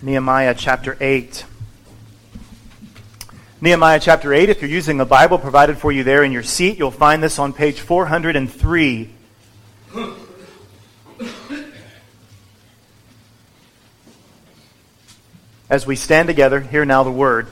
Nehemiah chapter 8. Nehemiah chapter 8, if you're using the Bible provided for you there in your seat, you'll find this on page 403. As we stand together, hear now the word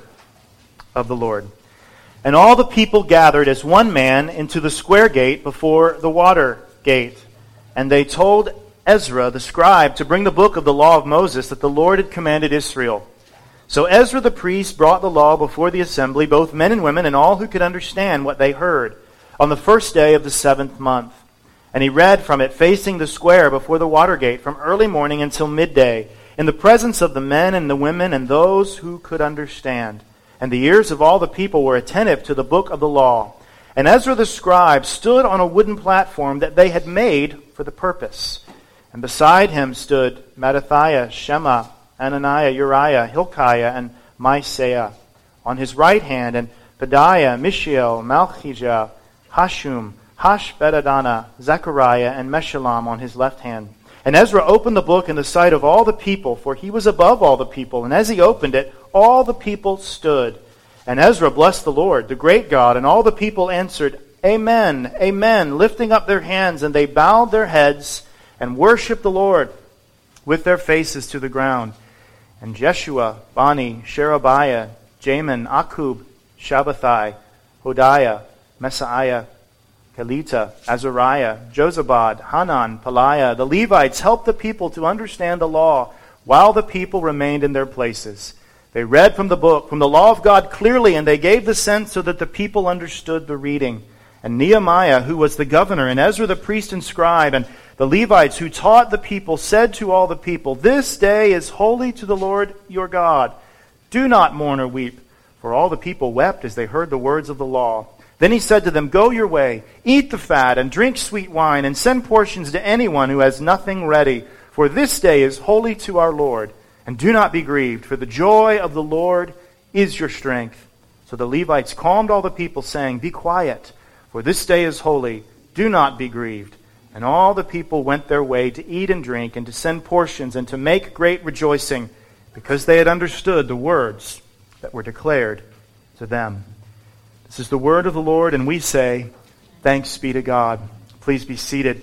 of the Lord. And all the people gathered as one man into the square gate before the water gate. And they told Ezra the scribe to bring the book of the law of Moses that the Lord had commanded Israel. So Ezra the priest brought the law before the assembly, both men and women, and all who could understand what they heard, on the first day of the 7th month. And he read from it facing the square before the water gate from early morning until midday, in the presence of the men and the women and those who could understand. And the ears of all the people were attentive to the book of the law. And Ezra the scribe stood on a wooden platform that they had made for the purpose. And beside him stood Mattithiah, Shema, Ananiah, Uriah, Hilkiah, and Maaseiah on his right hand, and Pedaiah, Mishael, Malchijah, Hashum, Hashbedadana, Zechariah, and Meshullam on his left hand. And Ezra opened the book in the sight of all the people, for he was above all the people. And as he opened it, all the people stood. And Ezra blessed the Lord, the great God, and all the people answered, Amen, Amen, lifting up their hands, and they bowed their heads and worshiped the Lord with their faces to the ground. And Jeshua, Bani, Sherebiah, Jamin, Akub, Shabbathai, Hodiah, Messiah, Kelita, Azariah, Jozabad, Hanan, Peliah, the Levites helped the people to understand the law while the people remained in their places. They read from the book, from the law of God clearly, and they gave the sense so that the people understood the reading. And Nehemiah, who was the governor, and Ezra the priest and scribe, and the Levites who taught the people, said to all the people, This day is holy to the Lord your God. Do not mourn or weep. For all the people wept as they heard the words of the law. Then he said to them, Go your way, eat the fat, and drink sweet wine, and send portions to anyone who has nothing ready. For this day is holy to our Lord. And do not be grieved, for the joy of the Lord is your strength. So the Levites calmed all the people, saying, Be quiet, for this day is holy. Do not be grieved. And all the people went their way to eat and drink, and to send portions, and to make great rejoicing, because they had understood the words that were declared to them. This is the word of the Lord, and we say, Thanks be to God. Please be seated.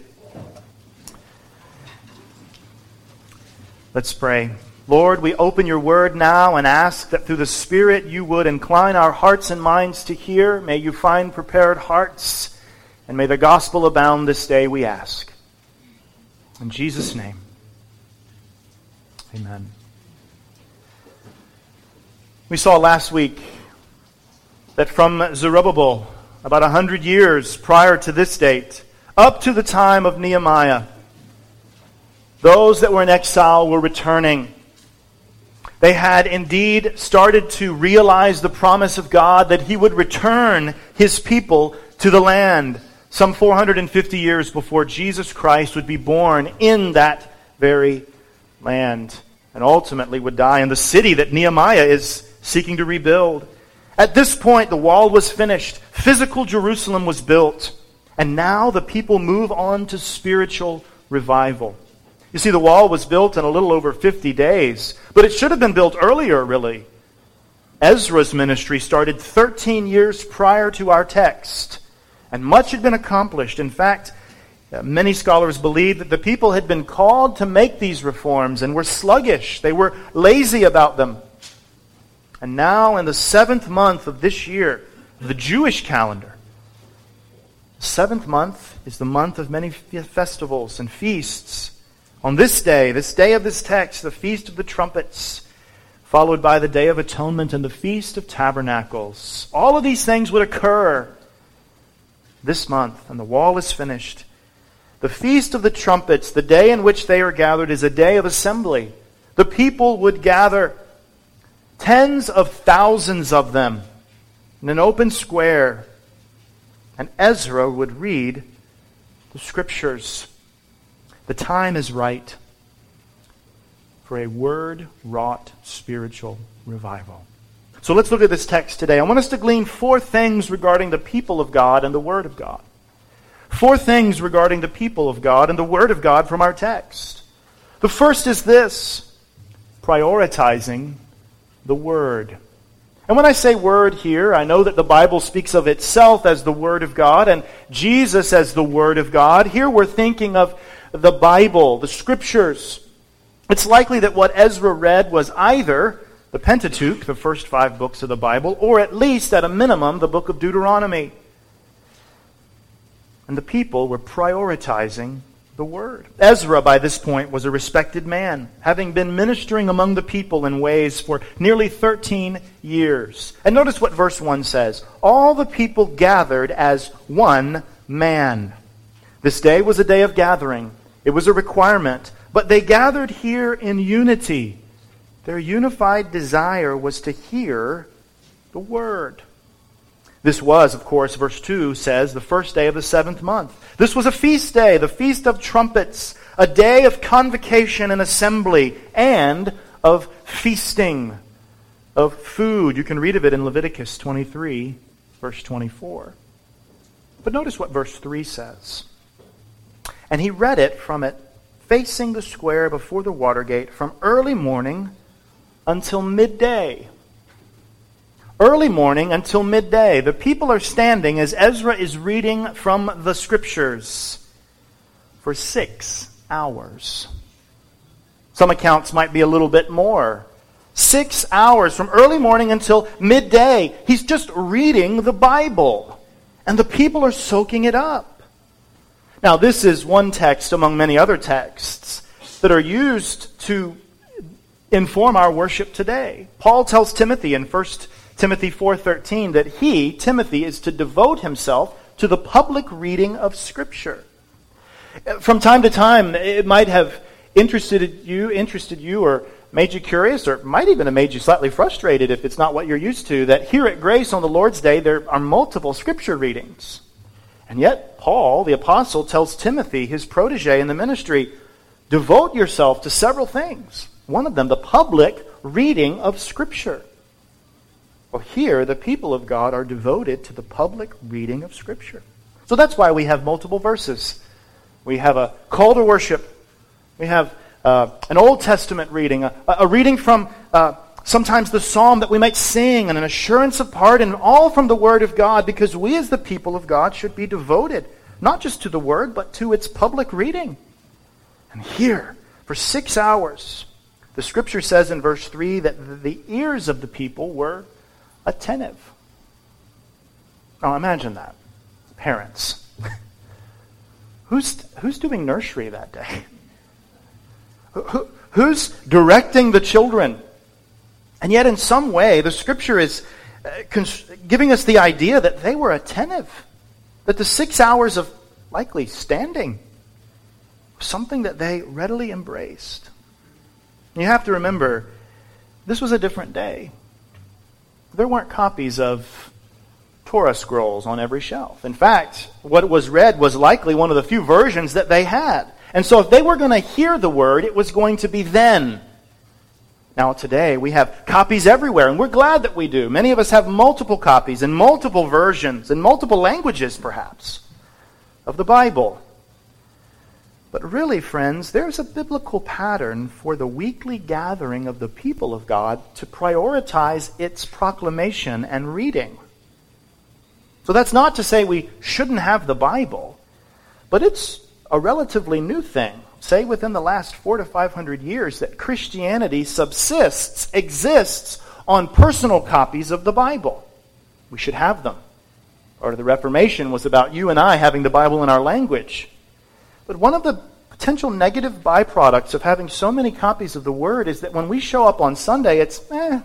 Let's pray. Lord, we open your word now and ask that through the Spirit you would incline our hearts and minds to hear. May you find prepared hearts, and may the gospel abound this day, we ask. In Jesus' name, amen. We saw last week that from Zerubbabel, about 100 years prior to this date, up to the time of Nehemiah, those that were in exile were returning. They had indeed started to realize the promise of God that he would return his people to the land some 450 years before Jesus Christ would be born in that very land and ultimately would die in the city that Nehemiah is seeking to rebuild. At this point, the wall was finished. Physical Jerusalem was built. And now the people move on to spiritual revival. You see, the wall was built in a little over 50 days, but it should have been built earlier, really. Ezra's ministry started 13 years prior to our text, and much had been accomplished. In fact, many scholars believe that the people had been called to make these reforms and were sluggish. They were lazy about them. And now in the 7th month of this year, the Jewish calendar, the 7th month is the month of many festivals and feasts. On this day of this text, the Feast of the Trumpets, followed by the Day of Atonement and the Feast of Tabernacles. All of these things would occur this month, and the wall is finished. The Feast of the Trumpets, the day in which they are gathered, is a day of assembly. The people would gather, tens of thousands of them, in an open square, and Ezra would read the Scriptures. The time is right for a word-wrought spiritual revival. So let's look at this text today. I want us to glean 4 things regarding the people of God and the Word of God. 4 things regarding the people of God and the Word of God from our text. The first is this: prioritizing the Word. And when I say Word here, I know that the Bible speaks of itself as the Word of God and Jesus as the Word of God. Here we're thinking of the Bible, the Scriptures. It's likely that what Ezra read was either the Pentateuch, the first 5 books of the Bible, or at least, at a minimum, the book of Deuteronomy. And the people were prioritizing the Word. Ezra, by this point, was a respected man, having been ministering among the people in ways for nearly 13 years. And notice what verse 1 says. All the people gathered as one man. This day was a day of gathering. It was a requirement. But they gathered here in unity. Their unified desire was to hear the Word. This was, of course, verse 2 says, the first day of the 7th month. This was a feast day, the Feast of Trumpets, a day of convocation and assembly, and of feasting, of food. You can read of it in Leviticus 23, verse 24. But notice what verse 3 says. And he read it from it, facing the square before the water gate, from early morning until midday. Early morning until midday. The people are standing as Ezra is reading from the Scriptures for 6 hours. Some accounts might be a little bit more. 6 hours from early morning until midday. He's just reading the Bible. And the people are soaking it up. Now, this is one text among many other texts that are used to inform our worship today. Paul tells Timothy in 1 Timothy 4:13 that he, Timothy, is to devote himself to the public reading of Scripture. From time to time, it might have interested you, or made you curious, or might even have made you slightly frustrated if it's not what you're used to, that here at Grace on the Lord's Day there are multiple Scripture readings. And yet, Paul, the apostle, tells Timothy, his protege in the ministry, devote yourself to several things. One of them, the public reading of Scripture. Well, here, the people of God are devoted to the public reading of Scripture. So that's why we have multiple verses. We have a call to worship. We have an Old Testament reading, a reading from sometimes the psalm that we might sing, and an assurance of pardon, all from the Word of God, because we as the people of God should be devoted, not just to the Word, but to its public reading. And here, for 6 hours, the Scripture says in verse 3 that the ears of the people were attentive. Now imagine that. Parents. Who's doing nursery that day? Who's directing the children? And yet in some way, the Scripture is giving us the idea that they were attentive. That the 6 hours of likely standing was something that they readily embraced. You have to remember, this was a different day. There weren't copies of Torah scrolls on every shelf. In fact, what was read was likely one of the few versions that they had. And so if they were going to hear the Word, it was going to be then. Now today, we have copies everywhere, and we're glad that we do. Many of us have multiple copies and multiple versions and multiple languages, perhaps, of the Bible. But really, friends, there's a biblical pattern for the weekly gathering of the people of God to prioritize its proclamation and reading. So that's not to say we shouldn't have the Bible, but it's a relatively new thing, say within the last 400 to 500 years, that Christianity exists on personal copies of the Bible. We should have them. Part of the Reformation was about you and I having the Bible in our language. But one of the potential negative byproducts of having so many copies of the Word is that when we show up on Sunday, it's the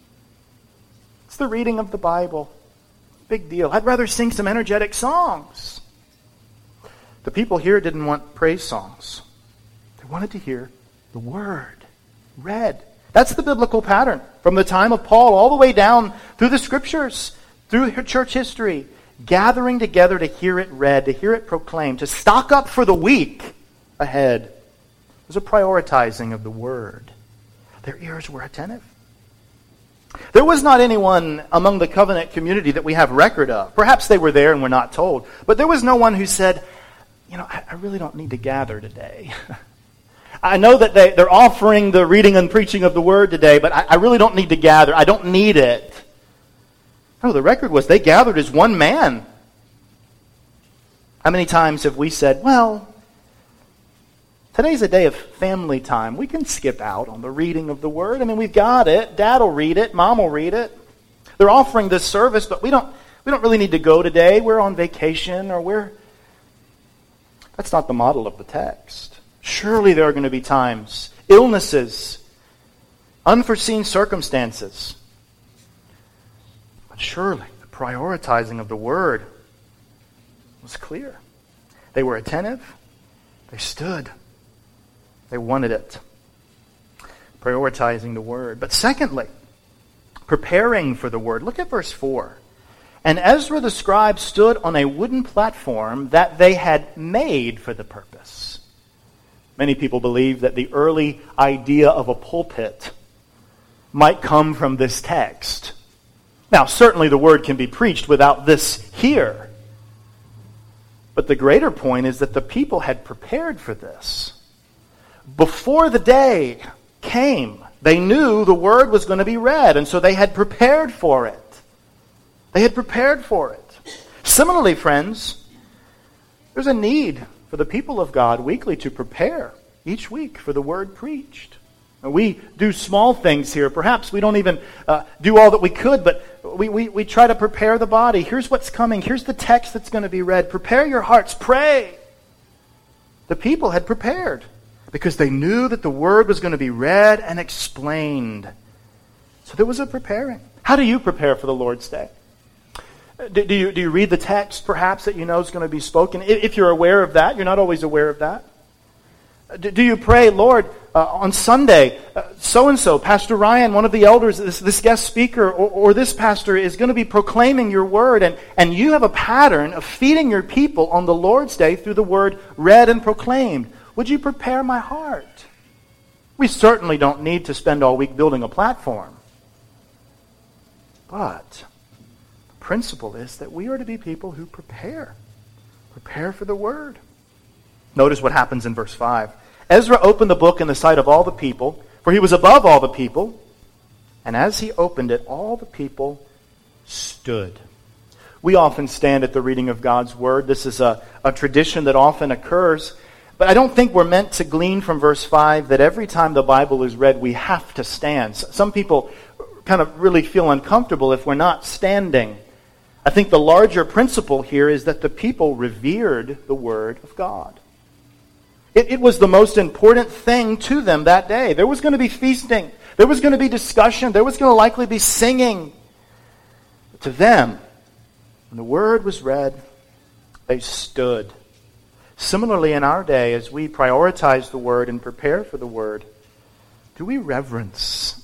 reading of the Bible. Big deal. I'd rather sing some energetic songs. The people here didn't want praise songs. They wanted to hear the Word read. That's the biblical pattern from the time of Paul all the way down through the Scriptures, through church history. Gathering together to hear it read, to hear it proclaimed, to stock up for the week ahead. It was a prioritizing of the Word. Their ears were attentive. There was not anyone among the covenant community that we have record of. Perhaps they were there and we're not told. But there was no one who said, I really don't need to gather today. I know that they're offering the reading and preaching of the word today, but I really don't need to gather. I don't need it. No, the record was they gathered as one man. How many times have we said, well, today's a day of family time. We can skip out on the reading of the word. I mean, we've got it. Dad will read it. Mom will read it. They're offering this service, but we don't really need to go today. We're on vacation or That's not the model of the text. Surely there are going to be times, illnesses, unforeseen circumstances. But surely the prioritizing of the word was clear. They were attentive. They stood. They wanted it. Prioritizing the word. But secondly, preparing for the word. Look at verse 4. And Ezra the scribe stood on a wooden platform that they had made for the purpose. Many people believe that the early idea of a pulpit might come from this text. Now, certainly the word can be preached without this here. But the greater point is that the people had prepared for this. Before the day came, they knew the word was going to be read, and so they had prepared for it. They had prepared for it. Similarly, friends, there's a need for the people of God weekly to prepare each week for the word preached. And we do small things here. Perhaps we don't even do all that we could, but we try to prepare the body. Here's what's coming. Here's the text that's going to be read. Prepare your hearts. Pray. The people had prepared because they knew that the word was going to be read and explained. So there was a preparing. How do you prepare for the Lord's Day? Do you read the text, perhaps, that you know is going to be spoken? If you're aware of that, you're not always aware of that. Do you pray, Lord, on Sunday, so-and-so, Pastor Ryan, one of the elders, this guest speaker, or this pastor is going to be proclaiming your word, and you have a pattern of feeding your people on the Lord's Day through the word read and proclaimed. Would you prepare my heart? We certainly don't need to spend all week building a platform. But the principle is that we are to be people who prepare. Prepare for the word. Notice what happens in verse 5. Ezra opened the book in the sight of all the people, for he was above all the people. And as he opened it, all the people stood. We often stand at the reading of God's word. This is a tradition that often occurs. But I don't think we're meant to glean from verse 5 that every time the Bible is read, we have to stand. Some people kind of really feel uncomfortable if we're not standing. I think the larger principle here is that the people revered the word of God. It was the most important thing to them that day. There was going to be feasting. There was going to be discussion. There was going to likely be singing. But to them, when the word was read, they stood. Similarly, in our day, as we prioritize the word and prepare for the word, do we reverence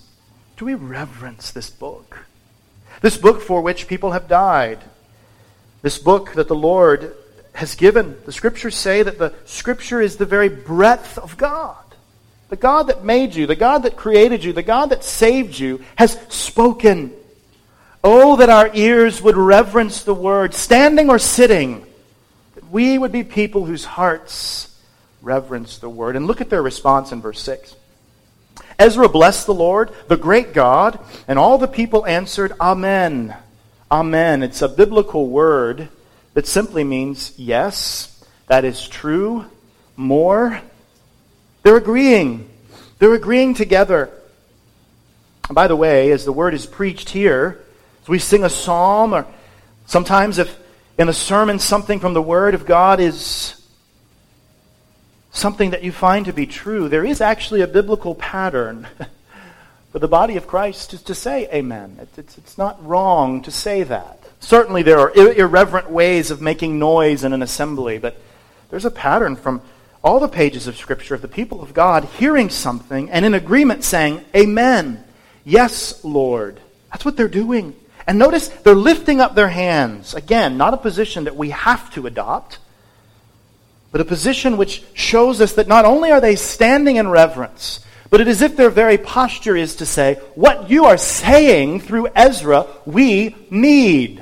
this book? This book for which people have died. This book that the Lord has given. The Scriptures say that the Scripture is the very breath of God. The God that made you, the God that created you, the God that saved you has spoken. Oh, that our ears would reverence the word, standing or sitting. That we would be people whose hearts reverence the word. And look at their response in verse 6. Ezra blessed the Lord, the great God, and all the people answered, Amen. Amen. It's a biblical word that simply means, yes, that is true, more. They're agreeing. They're agreeing together. And by the way, as the word is preached here, as we sing a psalm, or sometimes if in a sermon something from the word of God is something that you find to be true, there is actually a biblical pattern for the body of Christ to say amen. It's not wrong to say that. Certainly there are irreverent ways of making noise in an assembly, but there's a pattern from all the pages of Scripture of the people of God hearing something and in agreement saying, Amen. Yes, Lord. That's what they're doing. And notice they're lifting up their hands. Again, not a position that we have to adopt, but a position which shows us that not only are they standing in reverence, but it is as if their very posture is to say, what you are saying through Ezra, we need.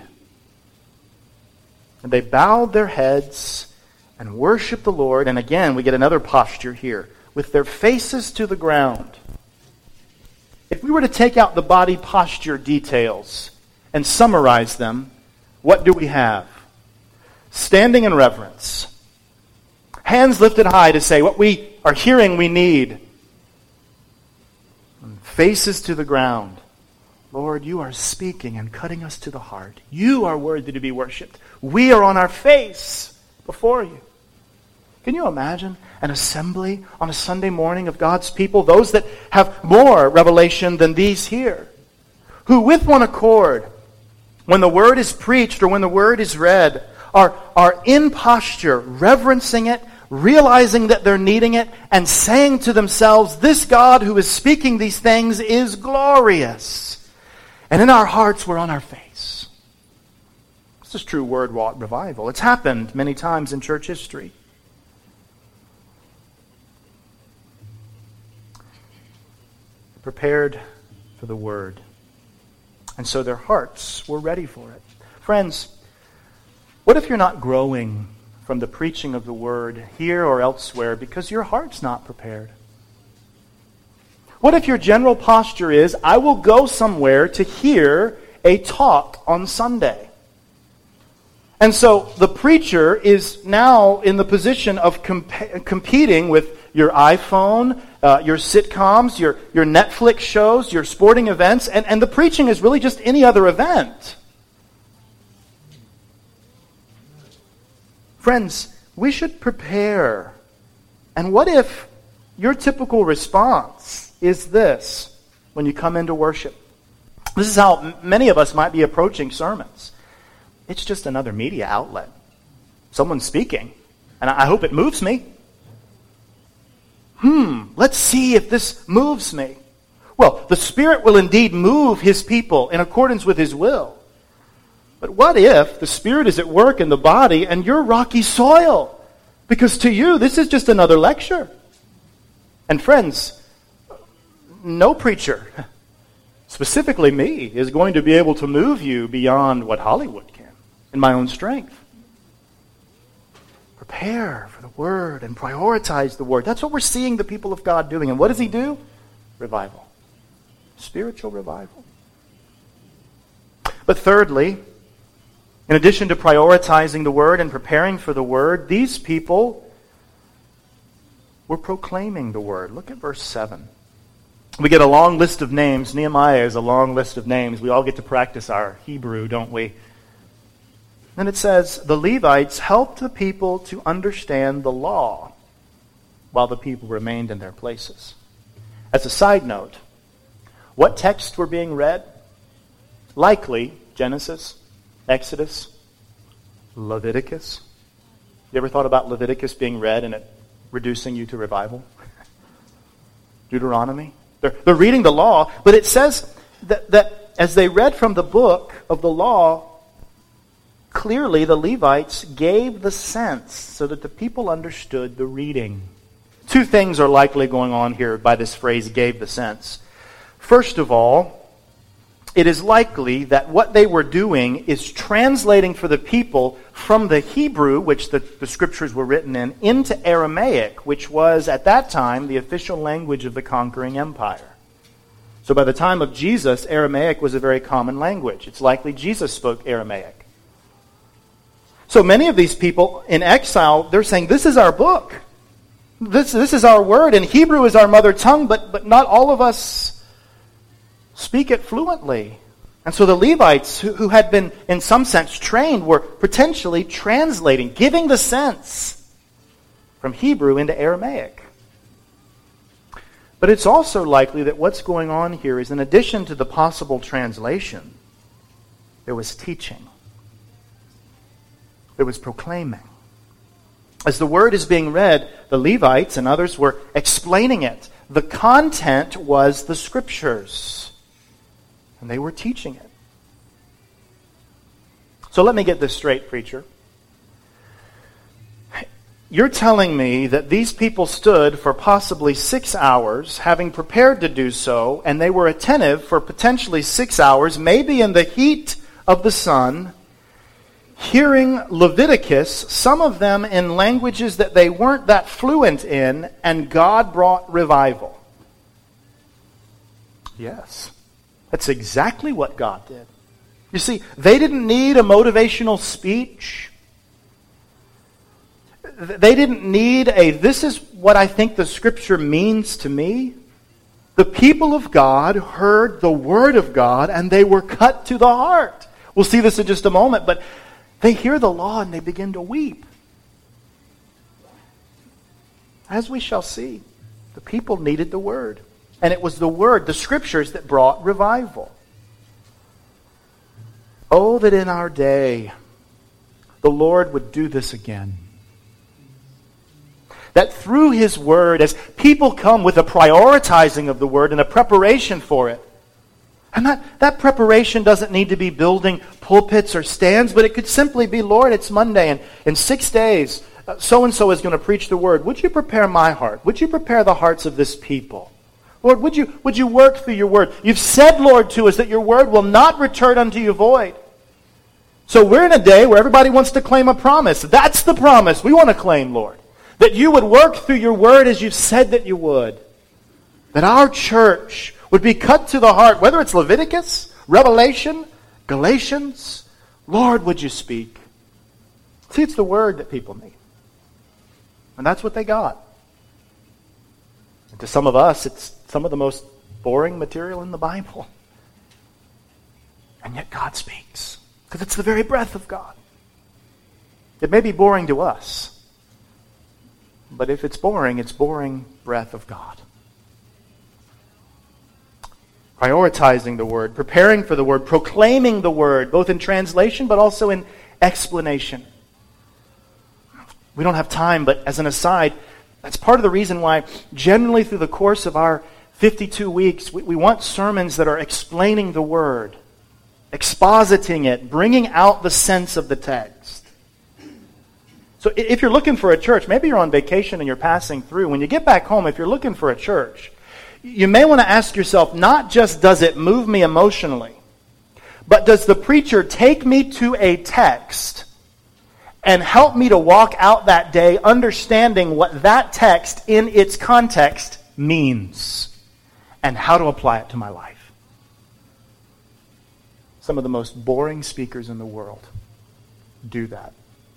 And they bowed their heads and worshiped the Lord. And again, we get another posture here. with their faces to the ground. If we were to take out the body posture details and summarize them, what do we have? Standing in reverence. Hands lifted high to say what we are hearing we need. And faces to the ground. Lord, you are speaking and cutting us to the heart. You are worthy to be worshipped. We are on our face before you. Can you imagine an assembly on a Sunday morning of God's people, those that have more revelation than these here, who with one accord, when the word is preached or when the word is read, are in posture, reverencing it, realizing that they're needing it, and saying to themselves, this God who is speaking these things is glorious. And in our hearts, we're on our face. This is true word-wrought revival. It's happened many times in church history. Prepared for the word. And so their hearts were ready for it. Friends, what if you're not growing from the preaching of the word here or elsewhere because your heart's not prepared? What if your general posture is, I will go somewhere to hear a talk on Sunday? And so the preacher is now in the position of competing with your iPhone, your sitcoms, your Netflix shows, your sporting events, and the preaching is really just any other event. Friends, we should prepare. And what if your typical response is this when you come into worship? This is how many of us might be approaching sermons. It's just another media outlet. Someone's speaking, and I hope it moves me. Let's see if this moves me. Well, the Spirit will indeed move His people in accordance with His will. But what if the Spirit is at work in the body and you're rocky soil? Because to you, this is just another lecture. And friends, no preacher, specifically me, is going to be able to move you beyond what Hollywood can in my own strength. Prepare for the Word and prioritize the Word. That's what we're seeing the people of God doing. And what does He do? Revival. Spiritual revival. But thirdly, in addition to prioritizing the Word and preparing for the Word, these people were proclaiming the Word. Look at verse 7. We get a long list of names. Nehemiah is a long list of names. We all get to practice our Hebrew, don't we? Then it says, the Levites helped the people to understand the law while the people remained in their places. As a side note, what texts were being read? Likely Genesis, Exodus, Leviticus. You ever thought about Leviticus being read and it reducing you to revival? Deuteronomy. They're reading the law, but it says that as they read from the book of the law, clearly the Levites gave the sense so that the people understood the reading. Two things are likely going on here by this phrase, gave the sense. First of all, it is likely that what they were doing is translating for the people from the Hebrew, which the scriptures were written in, into Aramaic, which was at that time the official language of the conquering empire. So by the time of Jesus, Aramaic was a very common language. It's likely Jesus spoke Aramaic. So many of these people in exile, they're saying, this is our book. This is our word, and Hebrew is our mother tongue, but not all of us speak it fluently. And so the Levites, who had been in some sense trained, were potentially translating, giving the sense from Hebrew into Aramaic. But it's also likely that what's going on here is, in addition to the possible translation, there was teaching. There was proclaiming. As the word is being read, the Levites and others were explaining it. The content was the scriptures. And they were teaching it. So let me get this straight, preacher. You're telling me that these people stood for possibly 6 hours, having prepared to do so, and they were attentive for potentially 6 hours, maybe in the heat of the sun, hearing Leviticus, some of them in languages that they weren't that fluent in, and God brought revival. Yes, that's exactly what God did. You see, they didn't need a motivational speech. They didn't need this is what I think the Scripture means to me. The people of God heard the Word of God and they were cut to the heart. We'll see this in just a moment, but they hear the law and they begin to weep. As we shall see, the people needed the Word. And it was the Word, the Scriptures, that brought revival. Oh, that in our day the Lord would do this again. That through His Word, as people come with a prioritizing of the Word and a preparation for it, and that preparation doesn't need to be building pulpits or stands, but it could simply be, Lord, it's Monday, and in 6 days, so-and-so is going to preach the Word. Would you prepare my heart? Would you prepare the hearts of this people? Lord, would you work through your Word? You've said, Lord, to us that your Word will not return unto you void. So we're in a day where everybody wants to claim a promise. That's the promise we want to claim, Lord. That you would work through your Word as you've said that you would. That our church would be cut to the heart, whether it's Leviticus, Revelation, Galatians. Lord, would you speak? See, it's the Word that people need. And that's what they got. And to some of us, it's some of the most boring material in the Bible. And yet God speaks. Because it's the very breath of God. It may be boring to us. But if it's boring breath of God. Prioritizing the Word, preparing for the Word, proclaiming the Word, both in translation but also in explanation. We don't have time, but as an aside, that's part of the reason why generally through the course of our 52 weeks, we want sermons that are explaining the Word, expositing it, bringing out the sense of the text. So if you're looking for a church, maybe you're on vacation and you're passing through. When you get back home, if you're looking for a church, you may want to ask yourself, not just does it move me emotionally, but does the preacher take me to a text and help me to walk out that day understanding what that text in its context means and how to apply it to my life? Some of the most boring speakers in the world do that.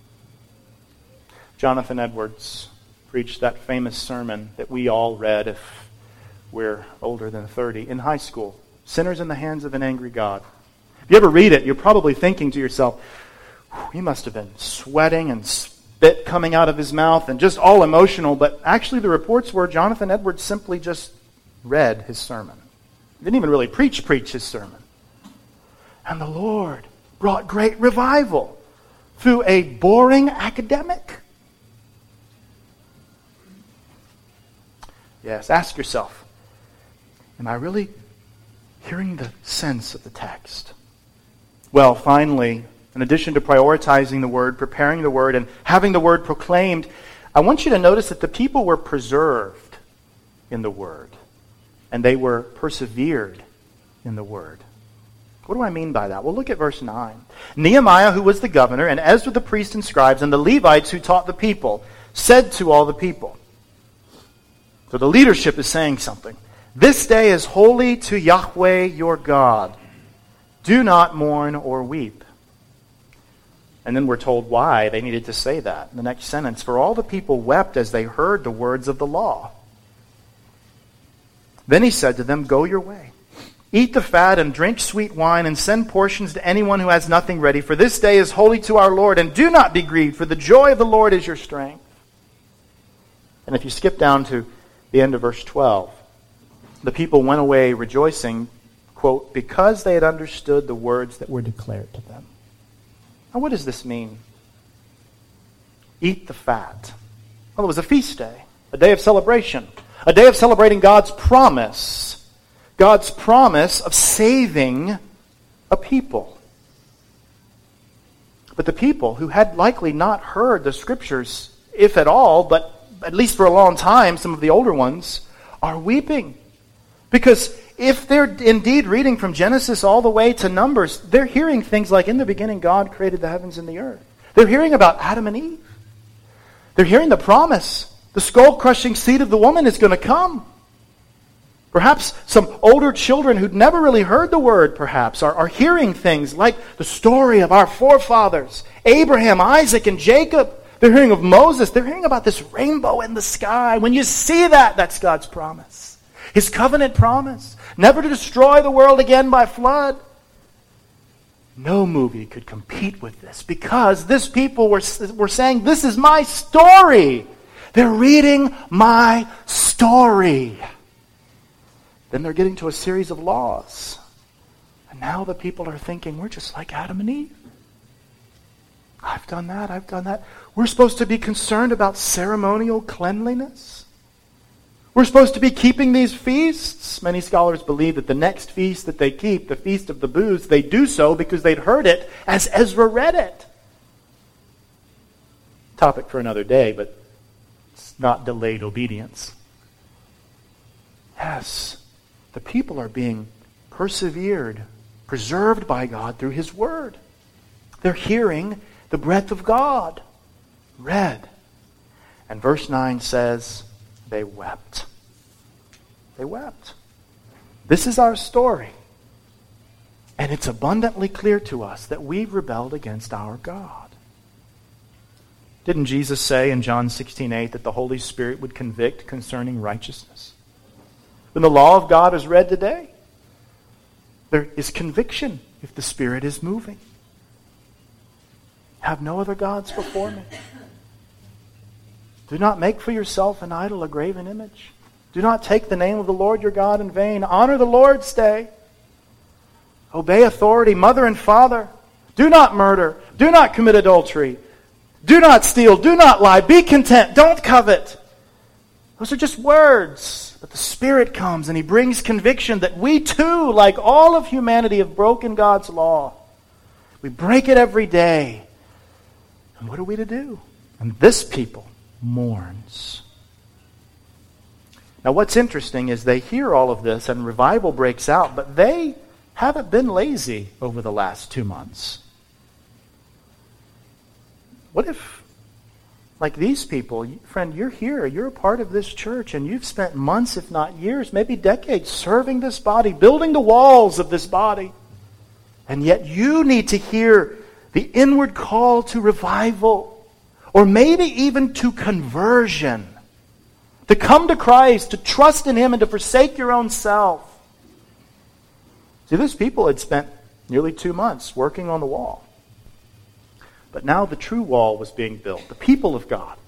Jonathan Edwards preached that famous sermon that we all read if we're older than 30 in high school. Sinners in the hands of an angry God. If you ever read it, you're probably thinking to yourself, he must have been sweating and spit coming out of his mouth and just all emotional. But actually the reports were Jonathan Edwards simply just read his sermon. He didn't even really preach his sermon. And the Lord brought great revival through a boring academic. Yes, ask yourself, am I really hearing the sense of the text? Well, finally, in addition to prioritizing the Word, preparing the Word, and having the Word proclaimed, I want you to notice that the people were preserved in the Word, and they were persevered in the Word. What do I mean by that? Well, look at verse 9. Nehemiah, who was the governor, and Ezra the priest and scribes, and the Levites who taught the people, said to all the people. So the leadership is saying something. This day is holy to Yahweh your God. Do not mourn or weep. And then we're told why they needed to say that. In the next sentence, for all the people wept as they heard the words of the law. Then he said to them, go your way. Eat the fat and drink sweet wine and send portions to anyone who has nothing ready. For this day is holy to our Lord. And do not be grieved, for the joy of the Lord is your strength. And if you skip down to the end of verse 12, the people went away rejoicing, quote, because they had understood the words that were declared to them. Now what does this mean? Eat the fat. Well, it was a feast day, a day of celebration, a day of celebrating God's promise of saving a people. But the people who had likely not heard the Scriptures, if at all, but at least for a long time, some of the older ones, are weeping. Because if they're indeed reading from Genesis all the way to Numbers, they're hearing things like, in the beginning God created the heavens and the earth. They're hearing about Adam and Eve. They're hearing the promise. The skull-crushing seed of the woman is going to come. Perhaps some older children who'd never really heard the word, perhaps, are hearing things like the story of our forefathers, Abraham, Isaac, and Jacob. They're hearing of Moses. They're hearing about this rainbow in the sky. When you see that, that's God's promise. His covenant promise. Never to destroy the world again by flood. No movie could compete with this because this people were saying, this is my story. They're reading my story. Then they're getting to a series of laws. And now the people are thinking, we're just like Adam and Eve. I've done that. We're supposed to be concerned about ceremonial cleanliness. We're supposed to be keeping these feasts. Many scholars believe that the next feast that they keep, the Feast of the Booths, they do so because they'd heard it as Ezra read it. Topic for another day, but it's not delayed obedience. Yes. The people are being preserved by God through His Word. They're hearing the breath of God read. And verse 9 says, they wept. They wept. This is our story. And it's abundantly clear to us that we've rebelled against our God. Didn't Jesus say in John 16:8 that the Holy Spirit would convict concerning righteousness? When the law of God is read today, there is conviction if the Spirit is moving. Have no other gods before me. Do not make for yourself an idol, a graven image. Do not take the name of the Lord your God in vain. Honor the Lord's day. Obey authority, mother and father. Do not murder. Do not commit adultery. Do not steal. Do not lie. Be content. Don't covet. Those are just words. But the Spirit comes and He brings conviction that we too, like all of humanity, have broken God's law. We break it every day. And what are we to do? And this people mourns. Now what's interesting is they hear all of this and revival breaks out, but they haven't been lazy over the last 2 months. What if, like these people, friend, you're here, you're a part of this church, and you've spent months, if not years, maybe decades, serving this body, building the walls of this body. And yet you need to hear the inward call to revival, or maybe even to conversion, to come to Christ, to trust in Him, and to forsake your own self. See, these people had spent nearly 2 months working on the wall. But now the true wall was being built, the people of God.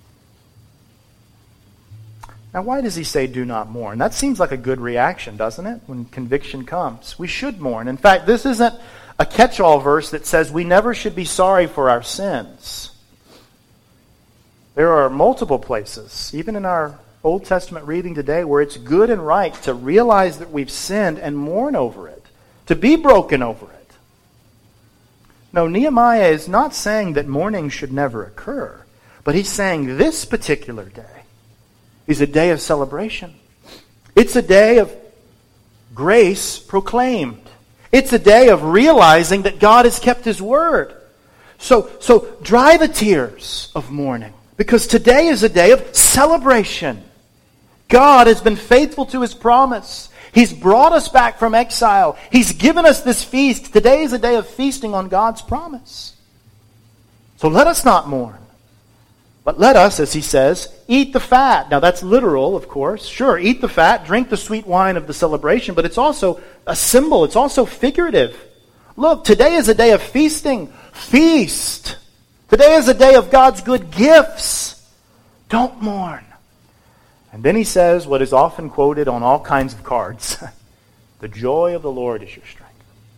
Now why does He say do not mourn? That seems like a good reaction, doesn't it? When conviction comes. We should mourn. In fact, this isn't a catch-all verse that says we never should be sorry for our sins. There are multiple places, even in our Old Testament reading today, where it's good and right to realize that we've sinned and mourn over it, to be broken over it. No, Nehemiah is not saying that mourning should never occur, but he's saying this particular day is a day of celebration. It's a day of grace proclaimed. It's a day of realizing that God has kept His word. So dry the tears of mourning, because today is a day of celebration. God has been faithful to His promise. He's brought us back from exile. He's given us this feast. Today is a day of feasting on God's promise. So let us not mourn. But let us, as he says, eat the fat. Now that's literal, of course. Sure, eat the fat, drink the sweet wine of the celebration, but it's also a symbol. It's also figurative. Look, today is a day of feasting. Feast. Today is a day of God's good gifts. Don't mourn. And then he says what is often quoted on all kinds of cards. The joy of the Lord is your strength.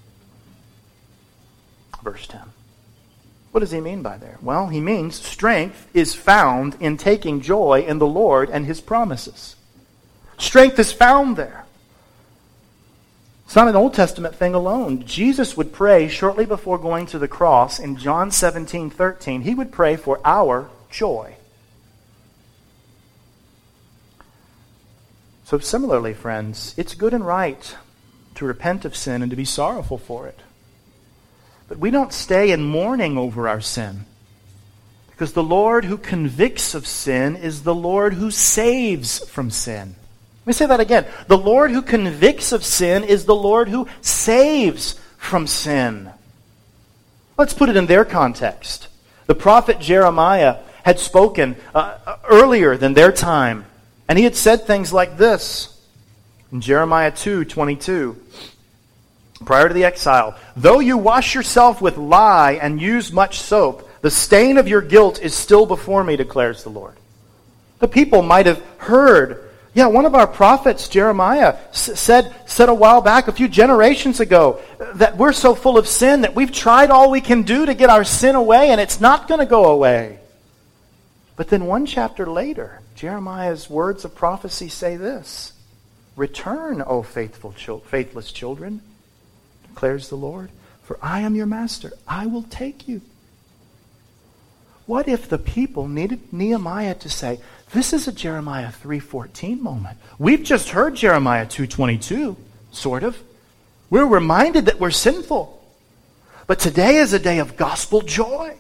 Verse 10. What does he mean by there? Well, he means strength is found in taking joy in the Lord and His promises. Strength is found there. It's not an Old Testament thing alone. Jesus would pray shortly before going to the cross in John 17:13. He would pray for our joy. So similarly, friends, it's good and right to repent of sin and to be sorrowful for it. But we don't stay in mourning over our sin. Because the Lord who convicts of sin is the Lord who saves from sin. Let me say that again. The Lord who convicts of sin is the Lord who saves from sin. Let's put it in their context. The prophet Jeremiah had spoken earlier than their time. And he had said things like this in Jeremiah 2:22. Prior to the exile, though you wash yourself with lye and use much soap, the stain of your guilt is still before me, declares the Lord. The people might have heard, one of our prophets, Jeremiah, said a while back, a few generations ago, that we're so full of sin that we've tried all we can do to get our sin away and it's not going to go away. But then one chapter later, Jeremiah's words of prophecy say this, return, O faithless children, declares the Lord, for I am your master. I will take you. What if the people needed Nehemiah to say, this is a Jeremiah 3:14 moment. We've just heard Jeremiah 2:22, sort of. We're reminded that we're sinful. But today is a day of gospel joy.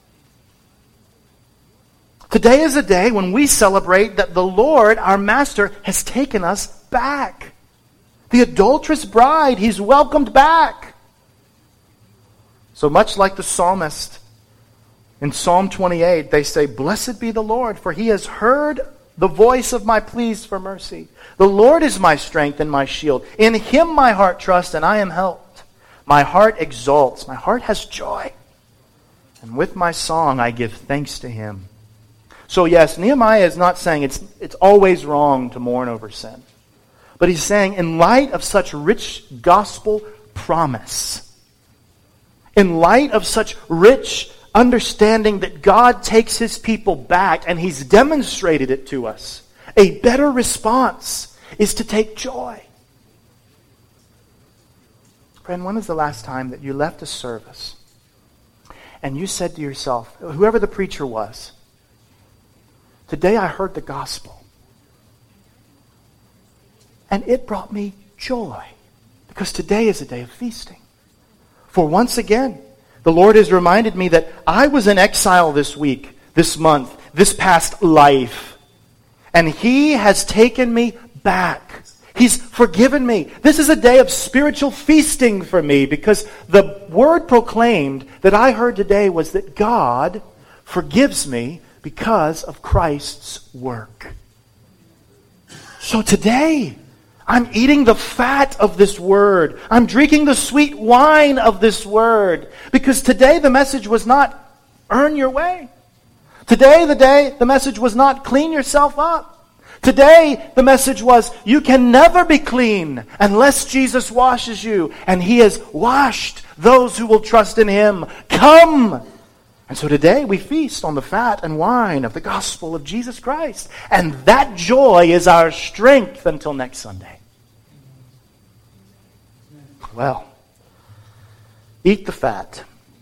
Today is a day when we celebrate that the Lord, our Master, has taken us back. The adulterous bride, He's welcomed back. So much like the psalmist, in Psalm 28, they say, blessed be the Lord, for He has heard the voice of my pleas for mercy. The Lord is my strength and my shield. In Him my heart trusts, and I am helped. My heart exalts. My heart has joy. And with my song I give thanks to Him. So yes, Nehemiah is not saying it's always wrong to mourn over sin. But he's saying, in light of such rich gospel promise, in light of such rich understanding that God takes His people back and He's demonstrated it to us, a better response is to take joy. Friend, when was the last time that you left a service and you said to yourself, whoever the preacher was, today I heard the gospel. And it brought me joy. Because today is a day of feasting. For once again, the Lord has reminded me that I was in exile this week, this month, this past life. And He has taken me back. He's forgiven me. This is a day of spiritual feasting for me because the word proclaimed that I heard today was that God forgives me because of Christ's work. So today, I'm eating the fat of this word. I'm drinking the sweet wine of this word. Because today the message was not earn your way. Today the message was not clean yourself up. Today the message was you can never be clean unless Jesus washes you. And He has washed those who will trust in Him. Come! And so today we feast on the fat and wine of the gospel of Jesus Christ. And that joy is our strength until next Sunday. Well, eat the fat.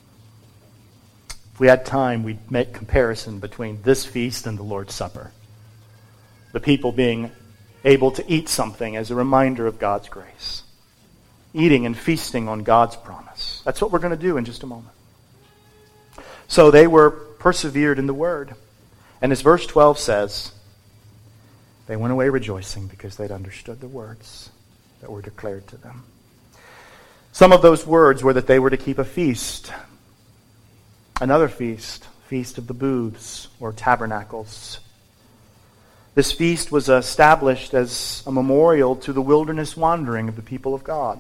If we had time, we'd make comparison between this feast and the Lord's Supper. The people being able to eat something as a reminder of God's grace. Eating and feasting on God's promise. That's what we're going to do in just a moment. So they were persevered in the word. And as verse 12 says, they went away rejoicing because they'd understood the words that were declared to them. Some of those words were that they were to keep a feast. Another feast, Feast of the Booths or Tabernacles. This feast was established as a memorial to the wilderness wandering of the people of God.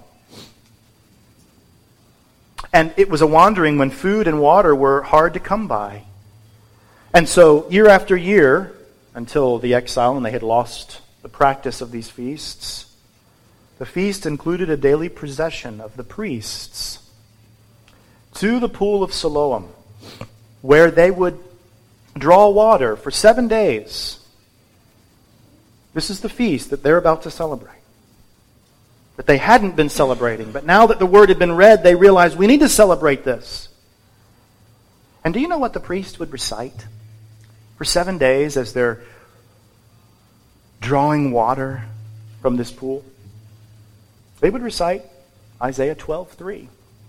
And it was a wandering when food and water were hard to come by. And so year after year, until the exile and they had lost the practice of these feasts, the feast included a daily procession of the priests to the pool of Siloam, where they would draw water for 7 days. This is the feast that they're about to celebrate. That they hadn't been celebrating. But now that the word had been read, they realized we need to celebrate this. And do you know what the priest would recite? For 7 days as they're drawing water from this pool? They would recite Isaiah 12:3.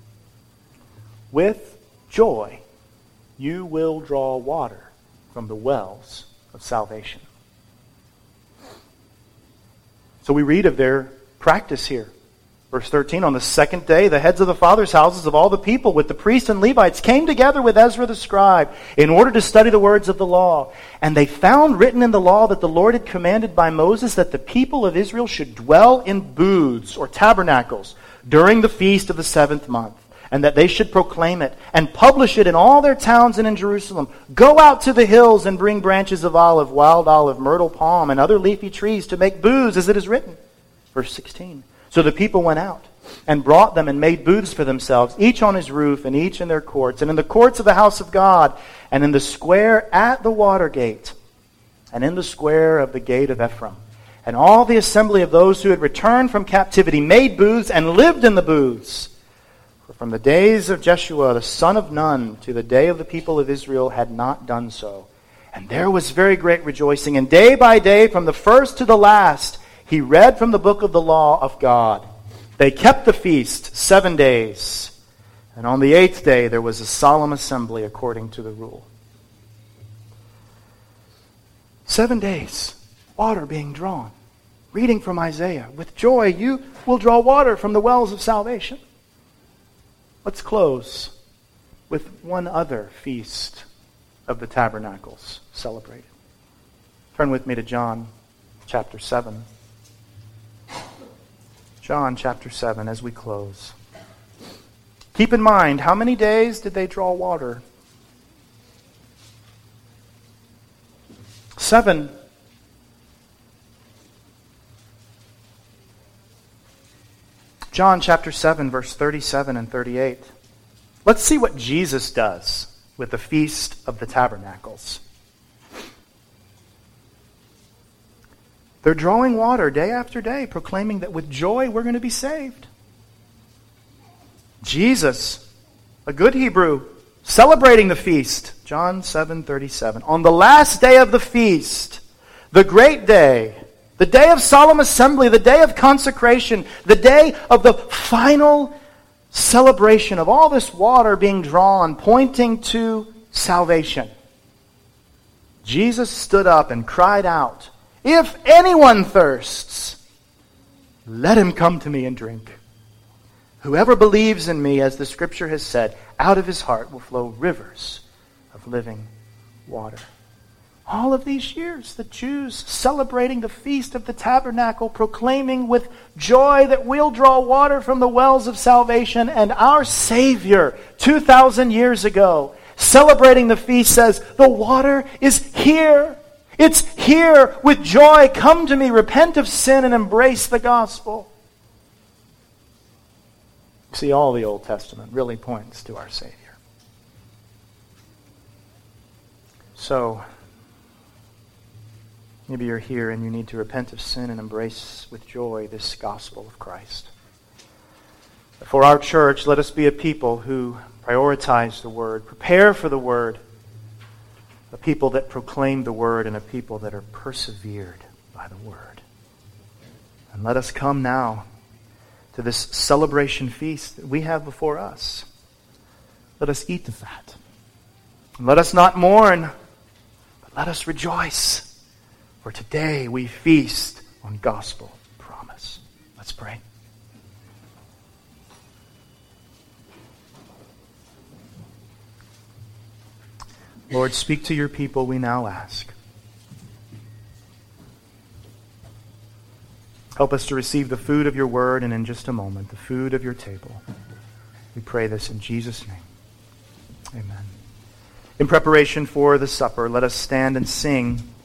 With joy you will draw water from the wells of salvation. So we read of their practice here. Verse 13, on the second day, the heads of the fathers' houses of all the people with the priests and Levites came together with Ezra the scribe in order to study the words of the law. And they found written in the law that the Lord had commanded by Moses that the people of Israel should dwell in booths or tabernacles during the feast of the 7th month, and that they should proclaim it and publish it in all their towns and in Jerusalem. Go out to the hills and bring branches of olive, wild olive, myrtle, palm, and other leafy trees to make booths, as it is written. Verse 16. So the people went out and brought them and made booths for themselves, each on his roof and each in their courts, and in the courts of the house of God, and in the square at the water gate, and in the square of the gate of Ephraim. And all the assembly of those who had returned from captivity made booths and lived in the booths. For from the days of Jeshua the son of Nun to the day of the people of Israel had not done so. And there was very great rejoicing, and day by day from the first to the last he read from the book of the law of God. They kept the feast 7 days, and on the 8th day there was a solemn assembly according to the rule. 7 days, water being drawn. Reading from Isaiah, with joy you will draw water from the wells of salvation. Let's close with one other feast of the tabernacles celebrated. Turn with me to John chapter 7. John chapter 7 as we close. Keep in mind, how many days did they draw water? 7. John chapter 7, verse 37 and 38. Let's see what Jesus does with the Feast of the Tabernacles. They're drawing water day after day, proclaiming that with joy we're going to be saved. Jesus, a good Hebrew, celebrating the feast. John 7:37. On the last day of the feast, the great day, the day of solemn assembly, the day of consecration, the day of the final celebration of all this water being drawn, pointing to salvation. Jesus stood up and cried out, "If anyone thirsts, let him come to me and drink. Whoever believes in me, as the Scripture has said, out of his heart will flow rivers of living water." All of these years, the Jews celebrating the Feast of the Tabernacle, proclaiming with joy that we'll draw water from the wells of salvation, and our Savior, 2,000 years ago, celebrating the feast, says, the water is here. It's here with joy. Come to me, repent of sin, and embrace the gospel. See, all the Old Testament really points to our Savior. So, maybe you're here and you need to repent of sin and embrace with joy this gospel of Christ. For our church, let us be a people who prioritize the Word, prepare for the Word, a people that proclaim the Word, and a people that are persevered by the Word. And let us come now to this celebration feast that we have before us. Let us eat of that. And let us not mourn, but let us rejoice. For today we feast on gospel promise. Let's pray. Lord, speak to your people, we now ask. Help us to receive the food of your word, and in just a moment, the food of your table. We pray this in Jesus' name. Amen. In preparation for the supper, let us stand and sing